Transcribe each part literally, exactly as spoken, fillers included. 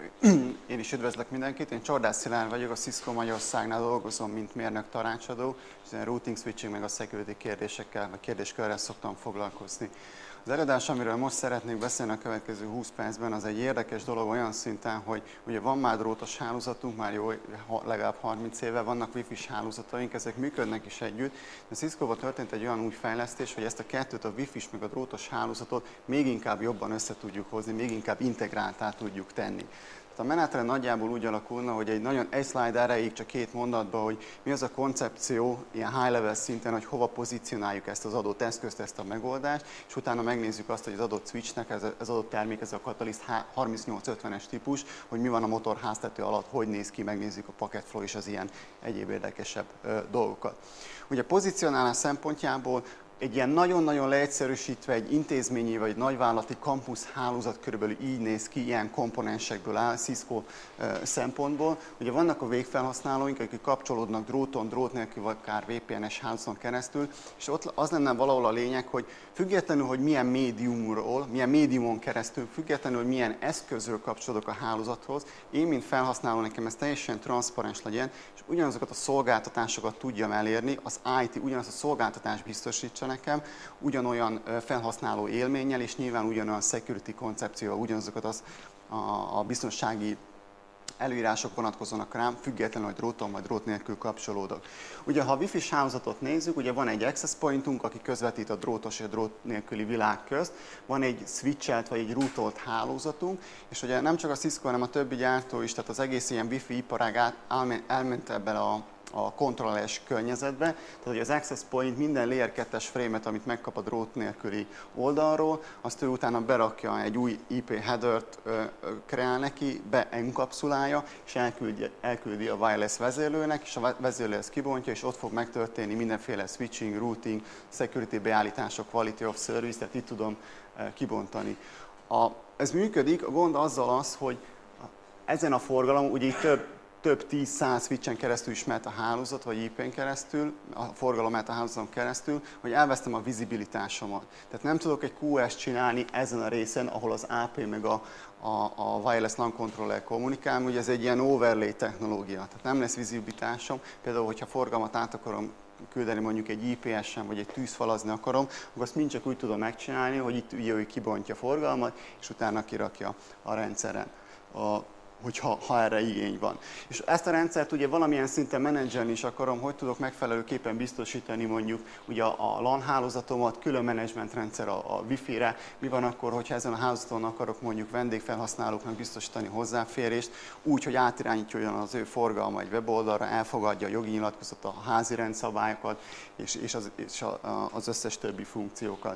Én is üdvözlök mindenkit, én Csordász Szilárd vagyok, a Cisco Magyarországnál dolgozom, mint mérnök tanácsadó, és a routing, switching meg a security kérdésekkel, vagy kérdéskörrel szoktam foglalkozni. Az előadás, amiről most szeretnék beszélni a következő húsz percben, az egy érdekes dolog olyan szinten, hogy ugye van már drótos hálózatunk, már jó, legalább harminc éve, vannak wifi-s hálózataink, ezek működnek is együtt, de a Cisco-ban történt egy olyan új fejlesztés, hogy ezt a kettőt, a wifi-s meg a drótos hálózatot még inkább jobban össze tudjuk hozni, még inkább integráltá tudjuk tenni. A menetrend nagyjából úgy alakulna, hogy egy nagyon egy slide erejéig csak két mondatban, hogy mi az a koncepció ilyen high level szinten, hogy hova pozícionáljuk ezt az adott eszközt, ezt a megoldást, és utána megnézzük azt, hogy az adott switchnek, ez az adott termék, ez a Catalyst harmincnyolc ötvenes típus, hogy mi van a motorháztető alatt, hogy néz ki, megnézzük a packet flow és az ilyen egyéb érdekesebb ö, dolgokat. Ugye pozícionálás szempontjából egy ilyen nagyon-nagyon leegyszerűsítve egy intézményi vagy nagyvállalati kampusz hálózat körülbelül így néz ki, ilyen komponensekből áll Cisco szempontból. Ugye vannak a végfelhasználóink, akik kapcsolódnak dróton, drót nélkül, vagy akár vé pé en-es hálózaton keresztül, és ott az lenne valahol a lényeg, hogy függetlenül, hogy milyen médiumról, milyen médiumon keresztül, függetlenül, hogy milyen eszközről kapcsolódok a hálózathoz, én, mint felhasználó, nekem ez teljesen transzparens legyen, és ugyanazokat a szolgáltatásokat tudjam elérni, az i té ugyanazt a szolgáltatást biztosítsa nekem, ugyanolyan felhasználó élménnyel, és nyilván ugyanolyan security koncepcióval, ugyanazokat az, a, a biztonsági előírások vonatkoznak rám, függetlenül, hogy dróton vagy drót nélkül kapcsolódok. Ugye, ha a wifi-s hálózatot nézzük, ugye van egy access pointunk, aki közvetít a drótos és a drót nélküli világ közt, van egy switchelt vagy egy rootolt hálózatunk, és ugye nem csak a Cisco, hanem a többi gyártó is, tehát az egész ilyen wifi iparág elment ebben a a kontrolleres környezetbe, tehát hogy az access point minden layer kettes frame-et, amit megkap a drót nélküli oldalról, azt ő utána berakja egy új i pé headert, kreál neki, beenkapszulálja, és elküldi, elküldi a wireless vezérlőnek, és a vezérlő ezt kibontja, és ott fog megtörténni mindenféle switching, routing, security beállítások, quality of service, tehát itt tudom kibontani. A, ez működik, a gond azzal az, hogy ezen a forgalom, ugye itt több több tíz-száz switchen keresztül is mehet a hálózat, vagy i pén keresztül, a forgalom mehet a hálózaton keresztül, hogy elvesztem a vizibilitásomat. Tehát nem tudok egy kú es csinálni ezen a részen, ahol az á pé meg a, a, a wireless LAN controller kommunikál, ugye ez egy ilyen overlay technológia, tehát nem lesz vizibilitásom. Például, hogyha forgalmat át akarom küldeni mondjuk egy i pé es-en, vagy egy tűzfalazni akarom, akkor azt mind csak úgy tudom megcsinálni, hogy itt ugye ő kibontja forgalmat, és utána kirakja a rendszeren. A, hogyha ha erre igény van. És ezt a rendszert ugye valamilyen szinten menedzselni is akarom, hogy tudok megfelelőképpen biztosítani mondjuk ugye a LAN hálózatomat, külön menedzsmentrendszer a, a wifi-re, mi van akkor, hogyha ezen a hálózaton akarok mondjuk vendégfelhasználóknak biztosítani hozzáférést, úgy, hogy átirányítjon az ő forgalma egy weboldalra, elfogadja a jogi nyilatkozatot, a házi rendszabályokat és, és, az, és a, az összes többi funkciókat.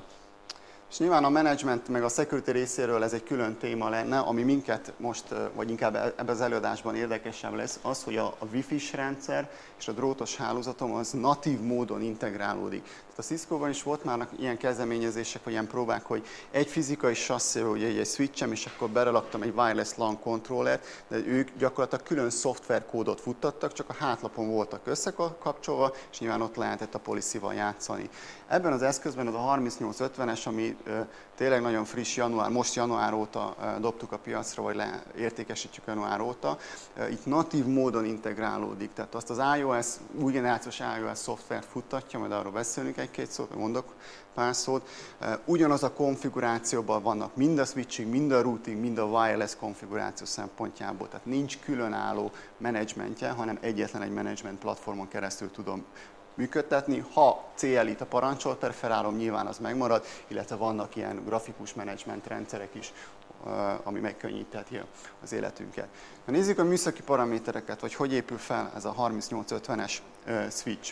És nyilván a management meg a security részéről ez egy külön téma lenne, ami minket most, vagy inkább ebben az előadásban érdekesebb lesz, az, hogy a, a wifi-s rendszer és a drótos hálózatom az natív módon integrálódik. Tehát a Cisco-ban is volt már ilyen kezdeményezések, vagy ilyen próbák, hogy egy fizikai sasszéval, ugye egy switchem, és akkor belaktam egy wireless LAN controllert, de ők gyakorlatilag külön szoftverkódot futtattak, csak a hátlapon voltak összekapcsolva, és nyilván ott lehetett a policy-val játszani. Ebben az eszközben az a harmincnyolc ötvenes, ami tényleg nagyon friss, január, most január óta dobtuk a piacra, vagy le, értékesítjük január óta, itt natív módon integrálódik. Tehát azt az iOS, új generációs iOS szoftvert futtatja, majd arról beszélünk egy-két szót, mondok pár szót. Ugyanaz a konfigurációban vannak mind a switching, mind a routing, mind a wireless konfiguráció szempontjából. Tehát nincs különálló menedzsmentje, hanem egyetlen egy menedzsment platformon keresztül tudom működtetni. Ha cé el í-t a parancsolter felállom, nyilván az megmarad, illetve vannak ilyen grafikus menedzsment rendszerek is, ami megkönnyítheti az életünket. Na, nézzük a műszaki paramétereket, vagy hogy épül fel ez a harmincnyolc ötvenes switch.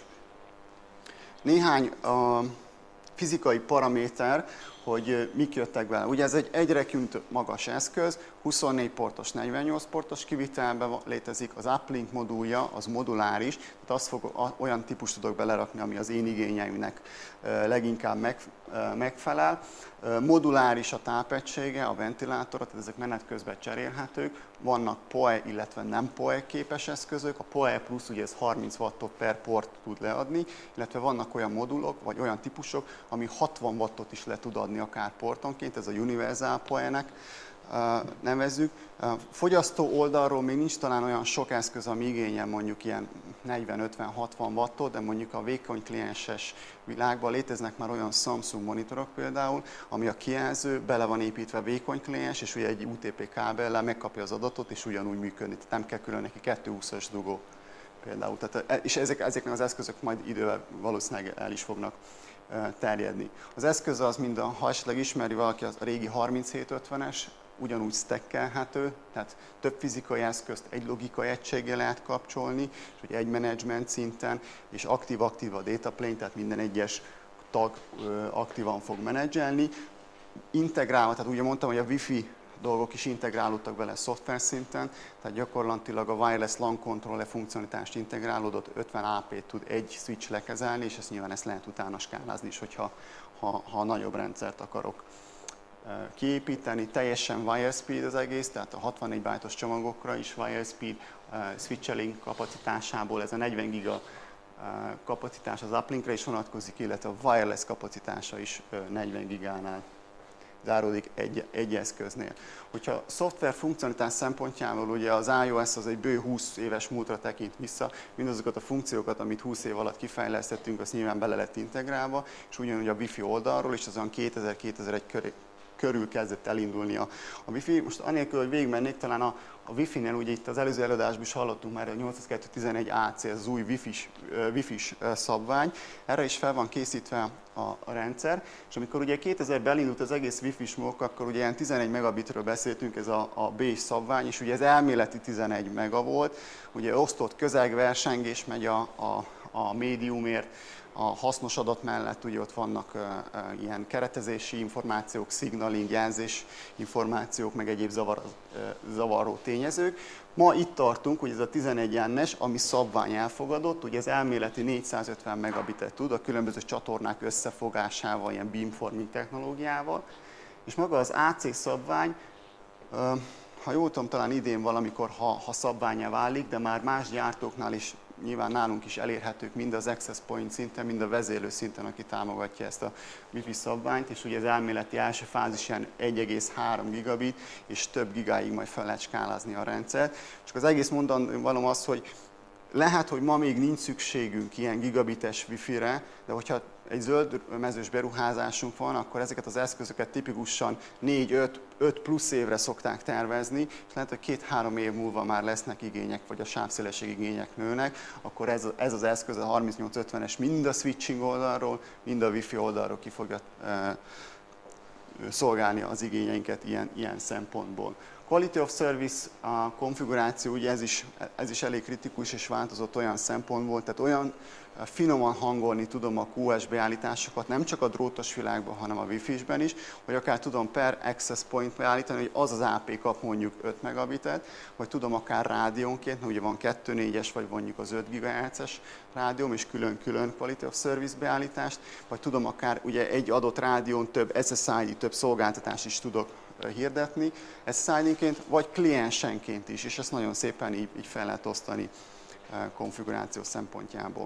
Néhány a fizikai paraméter, hogy mik jöttek bele. Ugye ez egy egyre magas eszköz, huszonnégy portos, negyvennyolc portos kivitelben létezik, az uplink modulja, az moduláris, tehát azt fog, olyan típust tudok belerakni, ami az én igényeimnek leginkább meg, megfelel. Moduláris a tápegysége, a ventilátora, tehát ezek menet közben cserélhetők. Vannak pé o e, illetve nem pé o e képes eszközök. A pé o e plusz ugye ez harminc wattot per port tud leadni, illetve vannak olyan modulok, vagy olyan típusok, ami hatvan wattot is le tud adni akár portonként, ez a Universal pé o e-nek nevezzük. Fogyasztó oldalról még nincs talán olyan sok eszköz, ami igényel mondjuk ilyen negyven ötven hatvan wattot, de mondjuk a vékony klienses világban léteznek már olyan Samsung monitorok például, ami a kijelző, bele van építve vékony kliens, és ugye egy u té pé kábellel megkapja az adatot, és ugyanúgy működni. Tehát nem kell külön neki kétszázhúszas dugó például. Tehát, és ezek, ezeknek az eszközök majd idővel valószínűleg el is fognak terjedni. Az eszköz az mind, a, ha esetleg ismeri valaki, az a régi harminchét ötvenes, ugyanúgy stackelhető, tehát több fizikai eszközt egy logikai egységgel lehet kapcsolni, és ugye egy menedzsment szinten, és aktív-aktív a data plane, tehát minden egyes tag aktívan fog menedzselni. Integrálva, tehát ugye mondtam, hogy a Wi-Fi dolgok is integrálódtak bele szoftver szinten, tehát gyakorlatilag a wireless LAN controller funkcionalitást integrálódott, ötven á pét tud egy switch lekezelni, és ezt nyilván ezt lehet utána skálázni is, hogyha ha, ha nagyobb rendszert akarok kiépíteni. Teljesen wire speed az egész, tehát a hatvannégy bájtos csomagokra is wire speed, switcheling kapacitásából ez a negyven giga kapacitás az uplinkre is vonatkozik, illetve a wireless kapacitása is negyven gigánál záródik egy, egy eszköznél. Hogyha szoftver funkcionalitás szempontjából ugye az iOS az egy bő húsz éves múltra tekint vissza, mindazokat a funkciókat, amit húsz év alatt kifejlesztettünk, az nyilván bele lett integrálva, és ugyanúgy a Wi-Fi oldalról is az olyan kétezer-kétezer-egy köré körül kezdett elindulni a, a Wi-Fi. Most anélkül, hogy végigmennék, talán a, a Wi-Fi-nél, ugye itt az előző előadásban is hallottunk már, a nyolcszázkettő tizenegy á cé, ez az új Wi-Fi-s, Wi-Fi-s szabvány, erre is fel van készítve a, a rendszer, és amikor ugye kétezerben elindult az egész Wi-Fi-s móka, akkor ugye ilyen tizenegy megabitről beszéltünk, ez a, a B-s szabvány, és ugye ez elméleti tizenegy mega volt, ugye osztott közegversengés megy a, a, a médiumért, a hasznos adat mellett ugye ott vannak uh, uh, ilyen keretezési információk, signaling, jelzés információk, meg egyéb zavar, uh, zavaró tényezők. Ma itt tartunk, hogy ez a tizenegy en-es, ami szabvány elfogadott, ugye ez elméleti négyszázötven megabitet tud, a különböző csatornák összefogásával, ilyen beamforming technológiával, és maga az á cé szabvány, uh, ha jól tudom, talán idén valamikor, ha, ha szabvánnyá válik, de már más gyártóknál is nyilván nálunk is elérhetők mind az access point szinten, mind a vezérlő szinten, aki támogatja ezt a Wi-Fi szabványt, és ugye az elméleti első fázis ilyen egy egész három gigabit, és több gigáig majd fel lehet skálázni a rendszert. Csak az egész mondani valóm az, hogy lehet, hogy ma még nincs szükségünk ilyen gigabites Wi-Fi-re, de hogyha egy zöld mezős beruházásunk van, akkor ezeket az eszközöket tipikusan négy-öt plusz évre szokták tervezni, és lehet, hogy két-három év múlva már lesznek igények, vagy a sávszélesség igények nőnek, akkor ez, ez az eszköz, a harmincnyolc ötvenes mind a switching oldalról, mind a Wi-Fi oldalról ki fogja e, szolgálni az igényeinket ilyen, ilyen szempontból. Quality of service, a konfiguráció, ugye ez is, ez is elég kritikus és változott olyan szempontból, tehát olyan finoman hangolni tudom a kú es beállításokat, nem csak a drótos világban, hanem a Wi-Fi-ben is, hogy akár tudom per access point beállítani, hogy az az á pé kap mondjuk öt megabitet, vagy tudom akár rádiónként, mert ugye van kettő négyes, vagy mondjuk az öt gigahertzes rádióm, és külön-külön quality of service beállítást, vagy tudom akár ugye egy adott rádión több es es i dé, több szolgáltatást is tudok hirdetni, es es i dé-nként, vagy kliensenként is, és ezt nagyon szépen így, így fel lehet osztani konfiguráció szempontjából.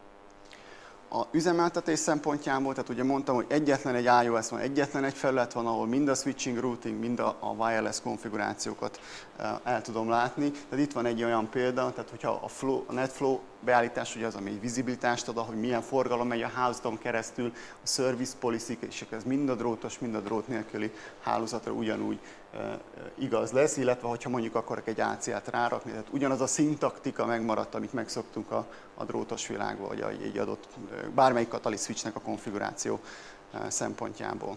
A üzemeltetés szempontjából, tehát ugye mondtam, hogy egyetlen egy iOS van, egyetlen egy felület van, ahol mind a switching, routing, mind a, a wireless konfigurációkat el tudom látni. Tehát itt van egy olyan példa, tehát hogyha a, flow, a NetFlow beállítás, ugye az, ami egy vizibilitást ad, hogy milyen forgalom megy a hálózaton keresztül, a service policy, és ez mind a drótos, mind a drót nélküli hálózatra ugyanúgy e, igaz lesz, illetve hogyha mondjuk akarok egy á cé á-t rárakni, tehát ugyanaz a szintaktika megmaradt, amit megszoktunk a, a drótos világban, vagy egy adott, bármelyik Catalyst switchnek a konfiguráció e, szempontjából.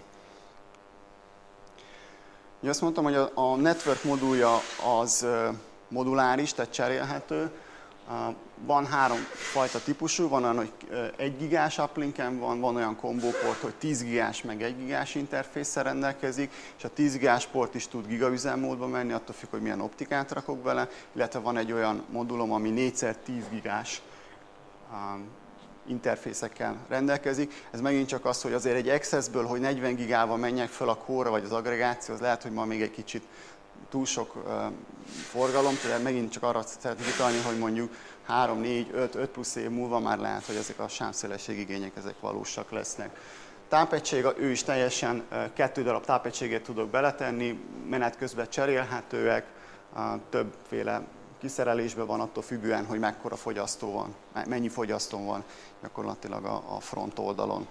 Ugye azt mondtam, hogy a, a network modulja az e, moduláris, tehát cserélhető. Van három fajta típusú, van olyan, hogy egy gigás uplinken van, van olyan kombóport, hogy tíz gigás meg egy gigás interfésszel rendelkezik, és a tíz gigás port is tud gigaüzemmódba menni, attól függ, hogy milyen optikát rakok bele, illetve van egy olyan modulom, ami négyszer tíz gigás interfészekkel rendelkezik. Ez megint csak az, hogy azért egy Accessből, hogy negyven gigával menjek föl a core vagy az agregáció, az lehet, hogy ma még egy kicsit túl sok uh, forgalom, tehát megint csak arra szeretnék utalni, hogy mondjuk három, négy, öt, öt plusz év múlva már lehet, hogy ezek a sávszélesség igények ezek valósak lesznek. tápegység, ő is teljesen kettő darab tápegységet tudok beletenni, menet közben cserélhetőek, többféle kiszerelésben van attól függően, hogy mekkora fogyasztó van, mennyi fogyasztó van gyakorlatilag a front oldalon.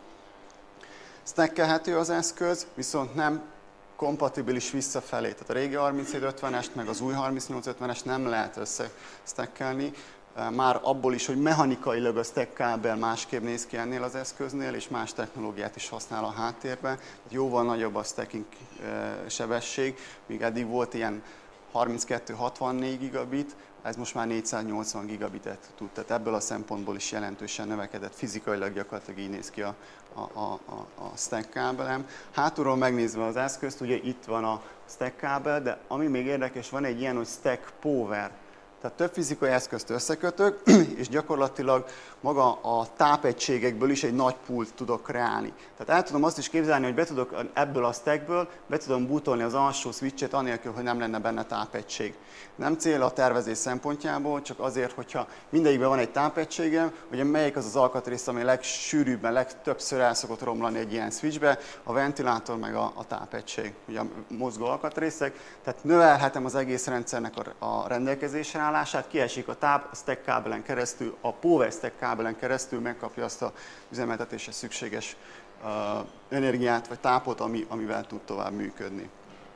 Stackelhető az eszköz, viszont nem kompatibilis visszafelé. Tehát a régi harminchét ötvenest meg az új harmincnyolc ötvenest nem lehet összestackelni. Már abból is, hogy mechanikailag a stack kábel másképp néz ki ennél az eszköznél, és más technológiát is használ a háttérben. Jóval nagyobb a stacking sebesség, míg eddig volt ilyen harminckettő hatvannégy gigabit, ez most már négyszáznyolcvan gigabitet tud. Tehát ebből a szempontból is jelentősen növekedett, fizikailag gyakorlatilag így néz ki a, a, a, a stack kábelem. Hátulról megnézve az eszközt, ugye itt van a stack kábel, de ami még érdekes, van egy ilyen, hogy stack power. Tehát több fizikai eszközt összekötök, és gyakorlatilag maga a tápegységekből is egy nagy pult tudok kreálni. Tehát el tudom azt is képzelni, hogy be tudok ebből a stackből, be tudom bootolni az alsó switchet, anélkül, hogy nem lenne benne tápegység. Nem cél a tervezés szempontjából, csak azért, hogyha mindegyikben van egy tápegységem, hogy melyik az az alkatrész, ami legsűrűbben, legtöbbször el szokott romlani egy ilyen switchbe, a ventilátor meg a, a tápegység, ugye a mozgó alkatrészek. Tehát növelhetem az egész rendszernek a, a rendelkezésre állását, kiesik a táp, a stack kábelen keresztül, a power stack kábelen keresztül megkapja azt az üzemeltetésre szükséges uh, energiát vagy tápot, ami, amivel tud tovább működni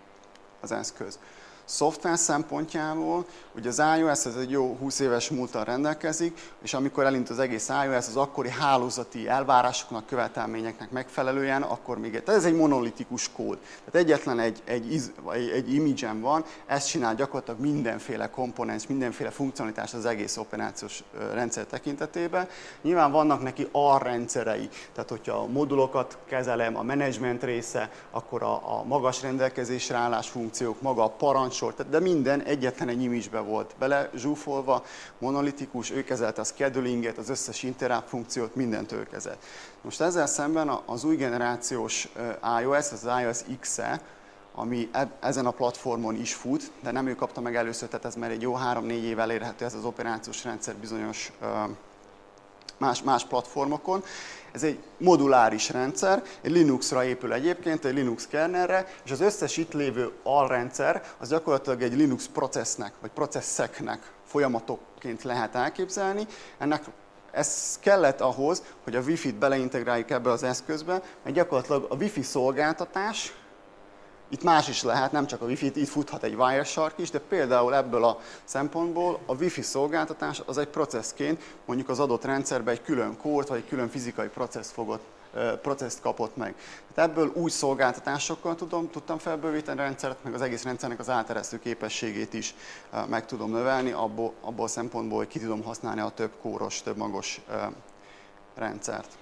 az eszköz. Szoftver szempontjából, ugye az iOS ez egy jó húsz éves múlttal rendelkezik, és amikor elindult az egész iOS, az akkori hálózati elvárásoknak, követelményeknek megfelelően, akkor még egy, ez egy monolitikus kód. Tehát egyetlen egy, egy, egy image-en van, ezt csinál gyakorlatilag mindenféle komponens, mindenféle funkcionalitás az egész operációs rendszer tekintetében. Nyilván vannak neki alrendszerei, tehát hogyha a modulokat kezelem, a menedzsment része, akkor a, a magas rendelkezésre állás funkciók, maga a parancs, de minden egyetlen egy image-be volt bele zsúfolva, monolitikus, ő kezelte a schedulinget, az összes interrupt funkciót, mindent ő kezelt. Most ezzel szemben az új generációs iOS, az iOS iksz e, ami ezen a platformon is fut, de nem ő kapta meg először, tehát ez már egy jó három-négy év elérhető ez az operációs rendszer bizonyos más, más platformokon. Ez egy moduláris rendszer, egy Linuxra épül egyébként, egy Linux kernelre, és az összes itt lévő alrendszer az gyakorlatilag egy Linux processznek, vagy processzeknek folyamatokként lehet elképzelni. Ennek ez kellett ahhoz, hogy a Wi-Fi-t beleintegráljuk ebbe az eszközbe, mert gyakorlatilag a Wi-Fi szolgáltatás, itt más is lehet, nem csak a Wi-Fi, itt futhat egy Wireshark is, de például ebből a szempontból a Wi-Fi szolgáltatás az egy processzként mondjuk az adott rendszerben egy külön kórt vagy egy külön fizikai processz fogott, processzt kapott meg. Tehát ebből új szolgáltatásokkal tudom, tudtam felbővíteni a rendszert, meg az egész rendszernek az áteresztő képességét is meg tudom növelni, abból, abból a szempontból, hogy ki tudom használni a több kóros, több magos rendszert.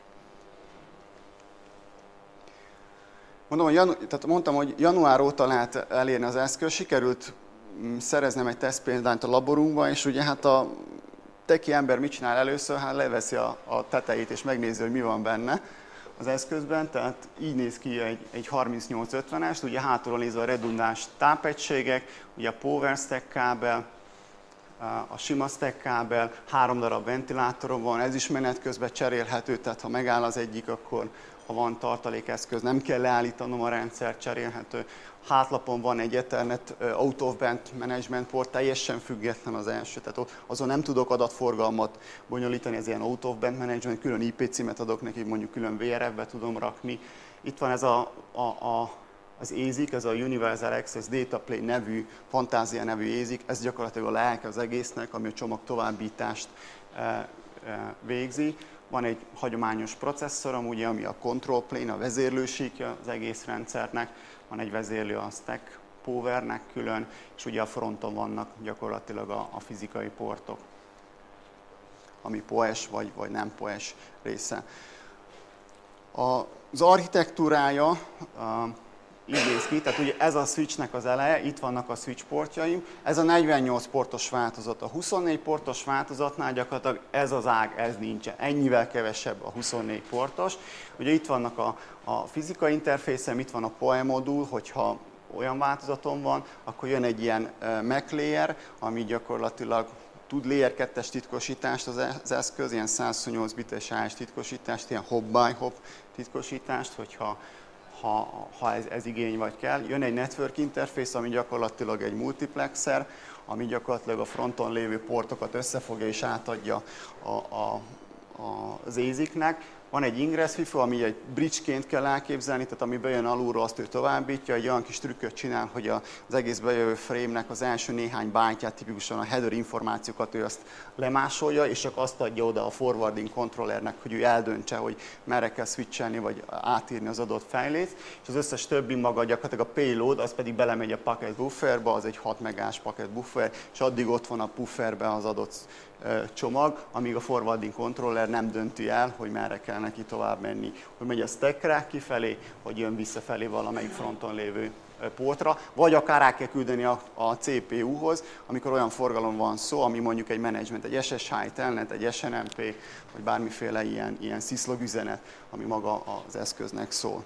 Mondom, hogy janu- tehát mondtam, hogy január óta lehet elérni az eszköz, sikerült szereznem egy tesztpéldányt a laborunkba, és ugye hát a teki ember mit csinál először? Hát leveszi a, a tetejét és megnézi, hogy mi van benne az eszközben, tehát így néz ki egy, egy harmincnyolc ötvenest, ugye hátulról nézve a redundáns tápegységek, ugye a power stack kábel, a sima stack kábel, három darab ventilátorom van, ez is menet közben cserélhető, tehát ha megáll az egyik, akkor ha van tartalékeszköz, nem kell leállítanom a rendszert, cserélhető. Hátlapon van egy Ethernet out of band management port, teljesen független az első, tehát azon nem tudok adatforgalmat bonyolítani, ez ilyen out of band management, külön I P címet adok neki, mondjuk külön V R F-be tudom rakni. Itt van ez a, a, a az ézik, ez a Universal Access Data Plane nevű, Fantázia nevű ézik, ez gyakorlatilag a lelke az egésznek, ami a csomag továbbítást e, e, végzi. Van egy hagyományos processzorom, ugye, ami a control plane, a vezérlősíkja az egész rendszernek, van egy vezérlő a stack powernek külön, és ugye a fronton vannak gyakorlatilag a, a fizikai portok, ami P O S vagy, vagy nem P O S része. Az architektúrája így néz ki, tehát ugye ez a switchnek az eleje, itt vannak a switch portjaim, ez a negyvennyolc portos változat. A huszonnégy portos változatnál gyakorlatilag ez az ág, ez nincsen, ennyivel kevesebb a huszonnégy portos. Ugye itt vannak a, a fizikai interfészem, itt van a P O E modul, hogyha olyan változatom van, akkor jön egy ilyen Mac layer, ami gyakorlatilag tud layer kettes titkosítást az eszköz, ilyen százhuszonnyolc bites á es titkosítást, ilyen hop-by-hop titkosítást, hogyha ha, ha ez, ez igény vagy kell. Jön egy network interface, ami gyakorlatilag egy multiplexer, ami gyakorlatilag a fronton lévő portokat összefogja és átadja a, a, a, az éziknek. Van egy ingress FIFO, ami egy bridge-ként kell elképzelni, tehát ami bejön alulról, azt ő továbbítja, egy olyan kis trükköt csinál, hogy az egész bejövő frame-nek az első néhány byte-ját, tipikusan a header információkat ő azt lemásolja, és csak azt adja oda a forwarding controllernek, hogy ő eldöntse, hogy merre kell switchelni, vagy átírni az adott fejlét, és az összes többi maga gyakorlatilag a payload, az pedig belemegy a packet bufferbe, az egy hat megás packet buffer, és addig ott van a bufferbe az adott csomag, amíg a forwarding controller nem dönti el, hogy merre kell neki tovább menni. Hogy megy a stackre kifelé, vagy jön visszafelé valamelyik fronton lévő portra, vagy akár rá kell küldeni a, a cé pé u-hoz, amikor olyan forgalom van szó, ami mondjuk egy management, egy es es há, telnet, egy es en em pé, vagy bármiféle ilyen, ilyen sziszlog üzenet, ami maga az eszköznek szól.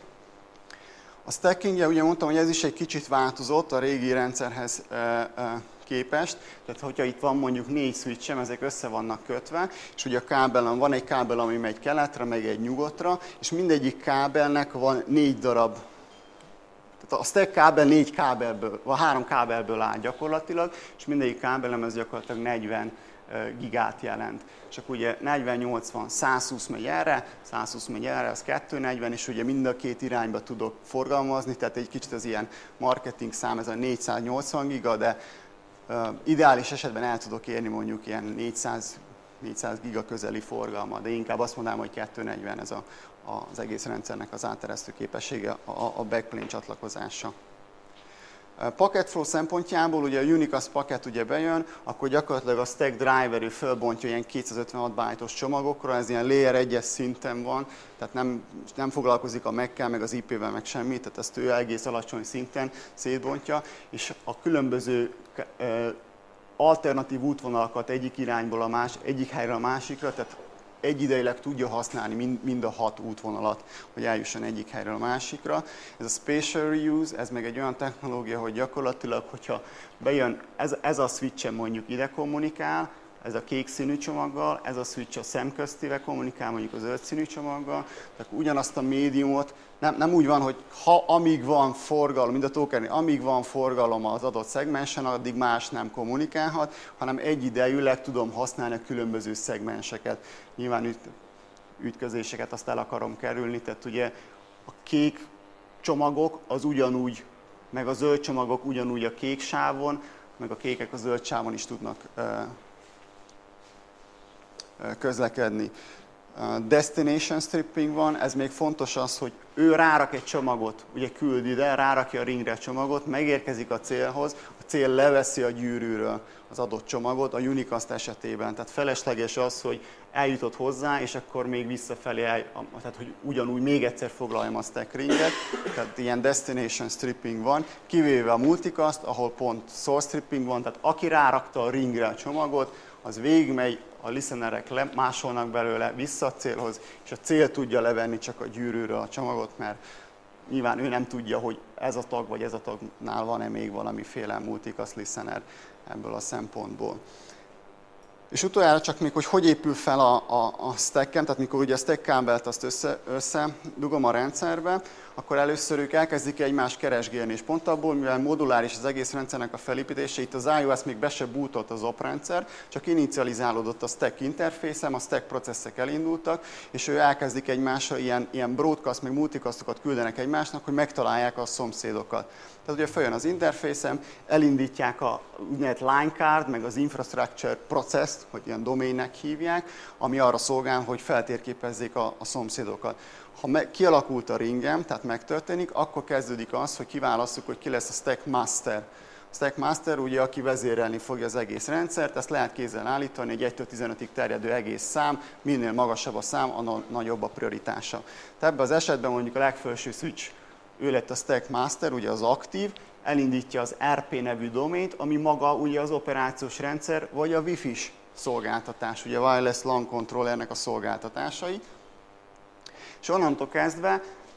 A stackingje, ugye mondtam, hogy ez is egy kicsit változott a régi rendszerhez képest, tehát hogyha itt van mondjuk négy switchem, ezek össze vannak kötve, és ugye a kábelen van egy kábel, ami megy keletre, meg egy nyugatra, és mindegyik kábelnek van négy darab, tehát a stack kábel négy kábelből, vagy három kábelből áll gyakorlatilag, és mindegyik kábelem ez gyakorlatilag negyven gigát jelent. Csak ugye negyven, nyolcvan, százhúsz megy erre, százhúsz megy erre, az kétszáznegyven, és ugye mind a két irányba tudok forgalmazni, tehát egy kicsit az ilyen marketing szám, ez a négyszáznyolcvan giga, de uh, ideális esetben el tudok érni mondjuk ilyen négyszáz, négyszáz giga közeli forgalma, de inkább azt mondanám, hogy kétszáznegyven ez a, az egész rendszernek az átteresztő képessége, a, a backplane csatlakozása. Packet flow szempontjából, ugye a Unicast packet ugye bejön, akkor gyakorlatilag a stack driver ő fölbontja ilyen kétszázötvenhat byte-os csomagokra, ez ilyen layer egyes szinten van, tehát nem, nem foglalkozik a Mac-kel, meg az i pé-vel, meg semmit, tehát ezt ő egész alacsony szinten szétbontja, és a különböző alternatív útvonalakat egyik irányból a más, egyik helyre a másikra, tehát egyidejileg tudja használni mind, mind a hat útvonalat, hogy eljusson egyik helyről a másikra. Ez a spatial reuse, ez meg egy olyan technológia, hogy gyakorlatilag, hogyha bejön ez, ez a switch mondjuk ide kommunikál, ez a kék színű csomaggal, ez a switch a szemköztivel kommunikál mondjuk a zöld színű csomaggal, tehát ugyanazt a médiumot, nem, nem úgy van, hogy ha amíg van forgalom, mind a tokennél, amíg van forgalom az adott szegmensen, addig más nem kommunikálhat, hanem egyidejűleg tudom használni a különböző szegmenseket. Nyilván üt, ütközéseket azt el akarom kerülni, tehát ugye a kék csomagok az ugyanúgy, meg a zöld csomagok ugyanúgy a kék sávon, meg a kékek a zöld sávon is tudnak közlekedni. Destination stripping van, ez még fontos az, hogy ő rárak egy csomagot, ugye küld ide, rárakja a ringre a csomagot, megérkezik a célhoz, a cél leveszi a gyűrűről az adott csomagot, a Unicast esetében. Tehát felesleges az, hogy eljutott hozzá, és akkor még visszafelé, el, tehát hogy ugyanúgy még egyszer foglaljam a stack ringet, tehát ilyen destination stripping van, kivéve a Multicast, ahol pont source stripping van, tehát aki rárakta a ringre a csomagot, az végigmegy, a listenerek másolnak belőle vissza a célhoz, és a cél tudja levenni csak a gyűrűről a csomagot, mert nyilván ő nem tudja, hogy ez a tag vagy ez a tagnál van-e még valamiféle multicast listener ebből a szempontból. És utoljára csak még, hogy hogy épül fel a, a, a stack-em, tehát mikor ugye a stack kábelt azt össze, összedugom a rendszerbe, akkor először ők elkezdik egymást keresgélni, és pont abból, mivel moduláris az egész rendszernek a felépítése, itt az iOS még be se bootolt az oprendszer, csak inicializálódott a stack interfészem, a stack processzek elindultak, és ő elkezdik egymásra ilyen, ilyen broadcast, meg multicastokat küldenek egymásnak, hogy megtalálják a szomszédokat. Tehát ugye följön az interfészem, elindítják a úgynevezett line card, meg az infrastructure process-t, hogy ilyen domainnek hívják, ami arra szolgál, hogy feltérképezzék a, a szomszédokat. Ha me, kialakult a ringem, tehát megtörténik, akkor kezdődik az, hogy kiválasszuk, hogy ki lesz a stack master. A stack master ugye, aki vezérelni fogja az egész rendszert, ezt lehet kézzel állítani, egy egytől tizenötig terjedő egész szám, minél magasabb a szám, annál nagyobb a prioritása. Tehát ebben az esetben mondjuk a legfelső switch, ő lett a stack master, ugye az aktív, elindítja az er pé nevű domaint, ami maga ugye az operációs rendszer, vagy a Wi-Fi-s szolgáltatás, ugye Wireless LAN Controllernek a szolgáltatásai. És onnantól kezdve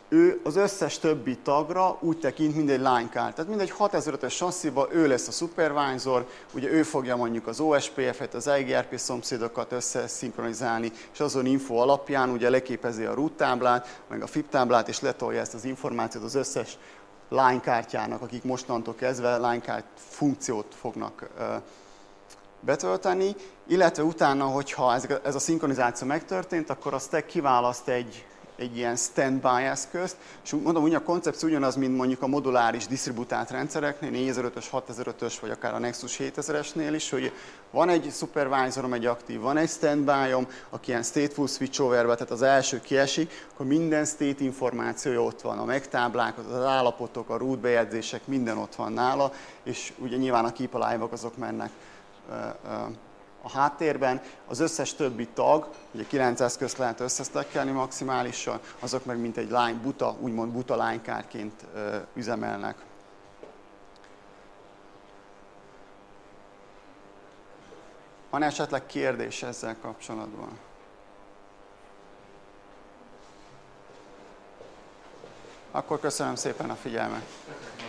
ő az összes többi tagra úgy tekint, mint egy line card. Tehát mindegy hatezer-ötös sassziba ő lesz a supervisor, ugye ő fogja mondjuk az o es pé ef-et, az i gé er pé szomszédokat összeszinkronizálni, és azon info alapján ugye leképezi a root táblát, meg a fib táblát, és letolja ezt az információt az összes line kártyának, akik mostantól kezdve line card funkciót fognak betölteni, illetve utána, hogyha ez a szinkronizáció megtörtént, akkor a stack kiválaszt egy, egy ilyen standby eszközt, és mondom, úgy a koncepció ugyanaz, mint mondjuk a moduláris disztributált rendszereknél, négyezer-ötös, hatezer-ötös, vagy akár a Nexus hétezresnél is, hogy van egy supervisorom, egy aktív, van egy standby-om, aki ilyen stateful switchoverbe, tehát az első kiesik, akkor minden state információja ott van, a megtáblák, az állapotok, a root bejegyzések, minden ott van nála, és ugye nyilván a keep alive-ok azok mennek a háttérben, az összes többi tag, ugye kilenc eszközt lehet összesztekkelni maximálisan, azok meg mint egy line buta, úgymond buta line cardként üzemelnek. Van esetleg kérdés ezzel kapcsolatban? Akkor köszönöm szépen a figyelmet!